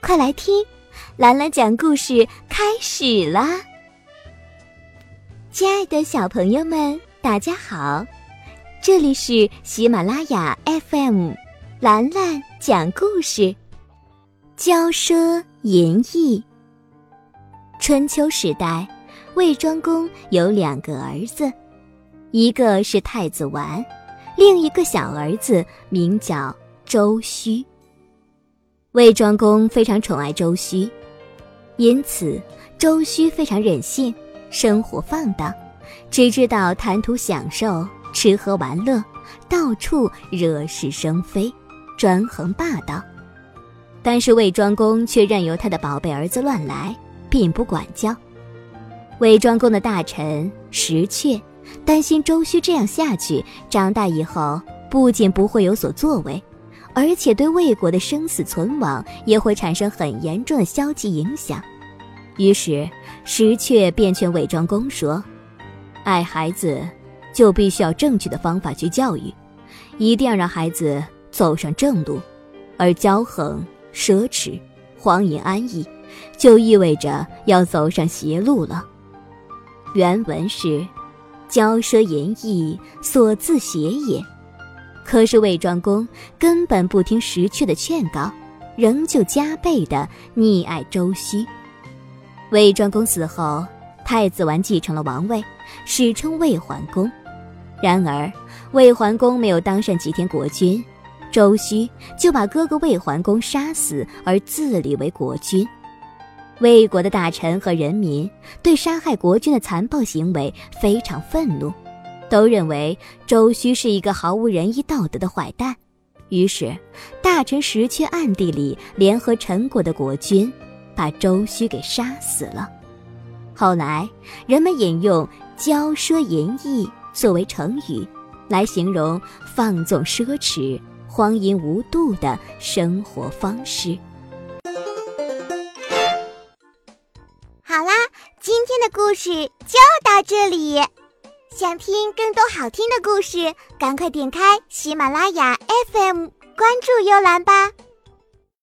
快来听，兰兰讲故事开始啦！亲爱的小朋友们，大家好，这里是喜马拉雅 FM， 兰兰讲故事，骄奢淫逸。春秋时代，魏庄公有2个儿子，一个是太子完，另一个小儿子名叫周须。魏庄公非常宠爱周须，因此周须非常任性，生活放荡，只知道贪图享受，吃喝玩乐，到处惹是生非，专横霸道。但是魏庄公却任由他的宝贝儿子乱来，并不管教。魏庄公的大臣石阙担心周须这样下去，长大以后不仅不会有所作为，而且对魏国的生死存亡也会产生很严重的消极影响。于是石阙便劝魏庄公说，爱孩子就必须要正确的方法去教育，一定要让孩子走上正路，而骄横、奢侈、荒淫安逸就意味着要走上邪路了。原文是骄奢淫逸，所自邪也。可是魏庄公根本不听石阙的劝告，仍旧加倍地溺爱周须。魏庄公死后，太子完继承了王位，史称魏桓公。然而魏桓公没有当上几天国君，周须就把哥哥魏桓公杀死，而自立为国君。魏国的大臣和人民对杀害国君的残暴行为非常愤怒，都认为周须是一个毫无仁义道德的坏蛋。于是大臣石阙暗地里联合陈国的国君，把周须给杀死了。后来人们引用骄奢淫逸作为成语，来形容放纵奢侈、荒淫无度的生活方式。 好啦，今天的故事就到这里。想听更多好听的故事，赶快点开喜马拉雅 FM， 关注幽兰吧。